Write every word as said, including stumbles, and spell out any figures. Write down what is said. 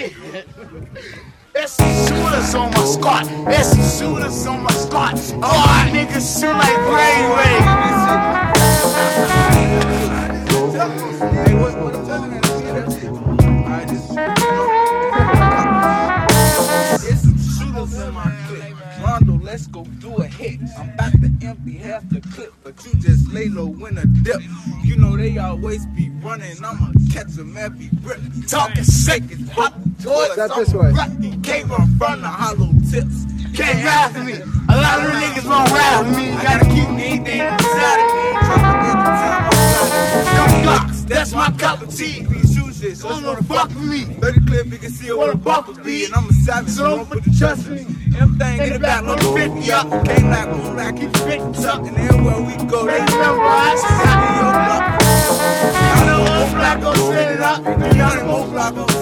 There's some shooters on my squad. There's some shooters on my squad. Oh, niggas shoot like Ray Ray. Hey, what, what I'm telling you is I just, there's some shooters in my clip. Rondo, let's go do a hit. I'm about to empty half the clip, but you just lay low in a dip. You know they always be running, I'ma catch them every rip. Talking sick, it's hot toys. That this way. Came from front of hollow tips. Can't ride for me. A lot of niggas won't ride for me. I gotta keep anything inside of me. Them blocks, that's my cup of tea. These shoes shit, so don't wanna fuck with me. thirty clip, you can see what a buck would be. And I'm a savage, so don't put the trust in me. Everything in the back, let me fifty up. Can't like move like keep fifty tucked. And everywhere we go, they remember I just got in your block. I know old black gon' set it up. And y'all them old black gon'